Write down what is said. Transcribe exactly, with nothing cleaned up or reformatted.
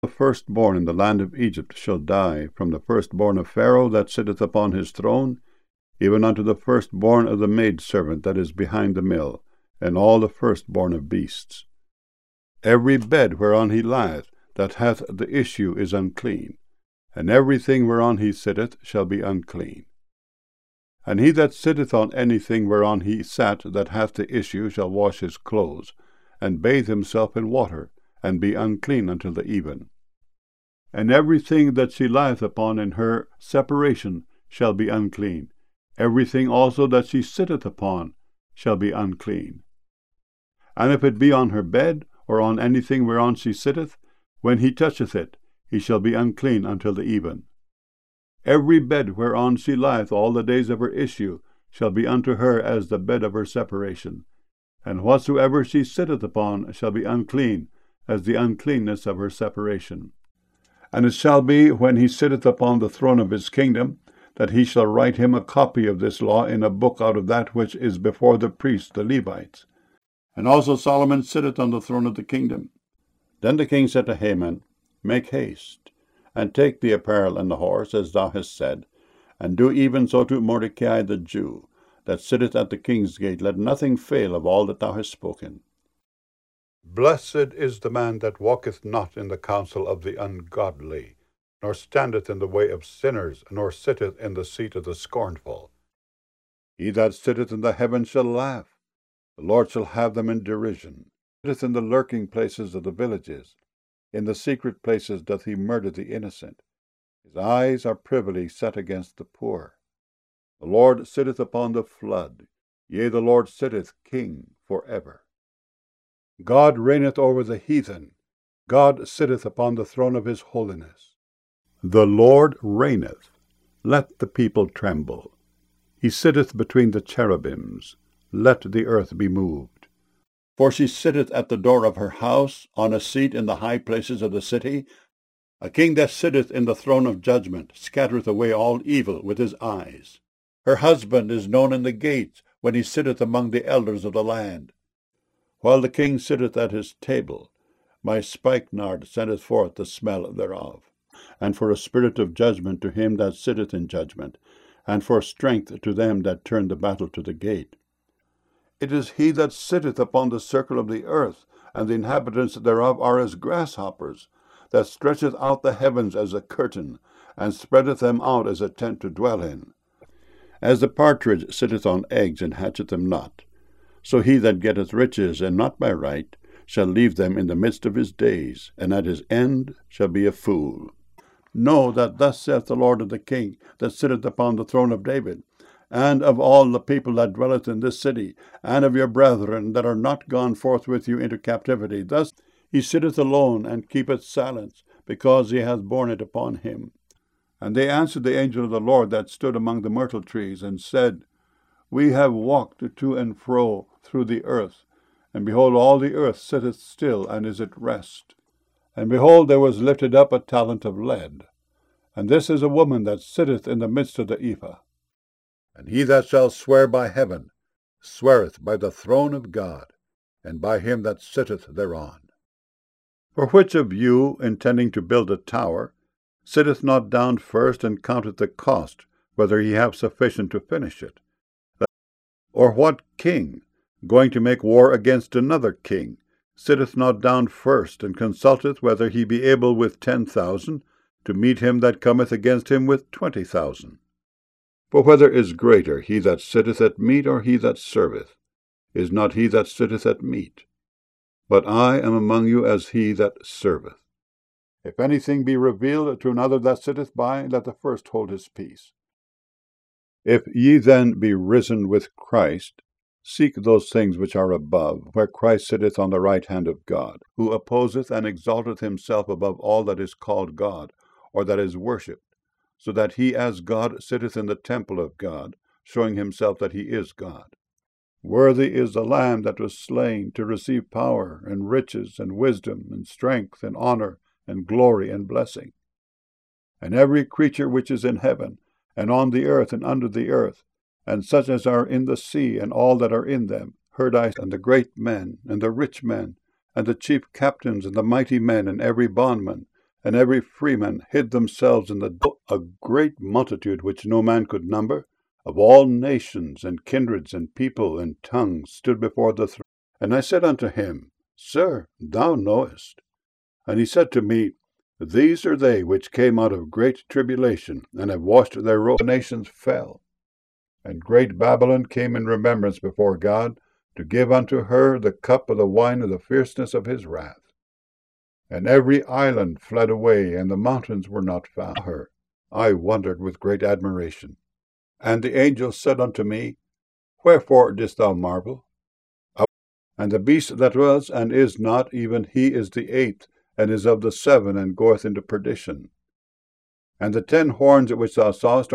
The firstborn in the land of Egypt shall die, from the firstborn of Pharaoh that sitteth upon his throne, even unto the firstborn of the maidservant that is behind the mill, and all the firstborn of beasts. Every bed whereon he lieth, that hath the issue, is unclean, and everything whereon he sitteth shall be unclean. And he that sitteth on anything whereon he sat that hath the issue shall wash his clothes, and bathe himself in water, and be unclean until the even. And everything that she lieth upon in her separation shall be unclean. Everything also that she sitteth upon shall be unclean. And if it be on her bed, or on anything whereon she sitteth, when he toucheth it, he shall be unclean until the even. Every bed whereon she lieth all the days of her issue shall be unto her as the bed of her separation, and whatsoever she sitteth upon shall be unclean, as the uncleanness of her separation. And it shall be, when he sitteth upon the throne of his kingdom, that he shall write him a copy of this law in a book out of that which is before the priests the Levites. And also Solomon sitteth on the throne of the kingdom. Then the king said to Haman, Make haste, and take the apparel and the horse, as thou hast said, and do even so to Mordecai the Jew, that sitteth at the king's gate. Let nothing fail of all that thou hast spoken. Blessed is the man that walketh not in the counsel of the ungodly, nor standeth in the way of sinners, nor sitteth in the seat of the scornful. He that sitteth in the heavens shall laugh. The Lord shall have them in derision. He sitteth in the lurking places of the villages. In the secret places doth he murder the innocent. His eyes are privily set against the poor. The Lord sitteth upon the flood. Yea, the Lord sitteth king for ever. God reigneth over the heathen. God sitteth upon the throne of his holiness. The Lord reigneth. Let the people tremble. He sitteth between the cherubims. Let the earth be moved. For she sitteth at the door of her house, on a seat in the high places of the city. A king that sitteth in the throne of judgment scattereth away all evil with his eyes. Her husband is known in the gates, when he sitteth among the elders of the land. While the king sitteth at his table, my spikenard sendeth forth the smell thereof. And for a spirit of judgment to him that sitteth in judgment, and for strength to them that turn the battle to the gate. It is he that sitteth upon the circle of the earth, and the inhabitants thereof are as grasshoppers, that stretcheth out the heavens as a curtain, and spreadeth them out as a tent to dwell in. As the partridge sitteth on eggs, and hatcheth them not, so he that getteth riches, and not by right, shall leave them in the midst of his days, and at his end shall be a fool. Know that thus saith the Lord of the King, that sitteth upon the throne of David, and of all the people that dwelleth in this city, and of your brethren that are not gone forth with you into captivity. Thus he sitteth alone, and keepeth silence, because he hath borne it upon him. And they answered the angel of the Lord that stood among the myrtle trees, and said, We have walked to and fro through the earth, and behold, all the earth sitteth still, and is at rest. And behold, there was lifted up a talent of lead, and this is a woman that sitteth in the midst of the ephah. And he that shall swear by heaven sweareth by the throne of God, and by him that sitteth thereon. For which of you, intending to build a tower, sitteth not down first and counteth the cost, whether he have sufficient to finish it? Or what king, going to make war against another king, sitteth not down first, and consulteth whether he be able with ten thousand to meet him that cometh against him with twenty thousand? For whether is greater, he that sitteth at meat, or he that serveth? Is not he that sitteth at meat? But I am among you as he that serveth. If anything be revealed to another that sitteth by, let the first hold his peace. If ye then be risen with Christ, seek those things which are above, where Christ sitteth on the right hand of God, who opposeth and exalteth himself above all that is called God, or that is worshipped, so that he as God sitteth in the temple of God, showing himself that he is God. Worthy is the Lamb that was slain to receive power, and riches, and wisdom, and strength, and honor, and glory, and blessing. And every creature which is in heaven, and on the earth, and under the earth, and such as are in the sea, and all that are in them, heard I, and the great men, and the rich men, and the chief captains, and the mighty men, and every bondman, and every freeman hid themselves in the a great multitude which no man could number, of all nations and kindreds and people and tongues, stood before the throne. And I said unto him, Sir, thou knowest. And he said to me, These are they which came out of great tribulation, and have washed their robes. The nations fell. And great Babylon came in remembrance before God, to give unto her the cup of the wine of the fierceness of his wrath. And every island fled away, and the mountains were not found. Her, I wondered with great admiration. And the angel said unto me, Wherefore didst thou marvel? And the beast that was and is not, even he is the eighth, and is of the seven, and goeth into perdition. And the ten horns which thou sawest